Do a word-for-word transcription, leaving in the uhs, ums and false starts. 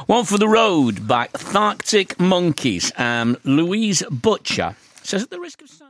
One for the Road by Arctic Monkeys. Um, Louise Butcher says, at the risk of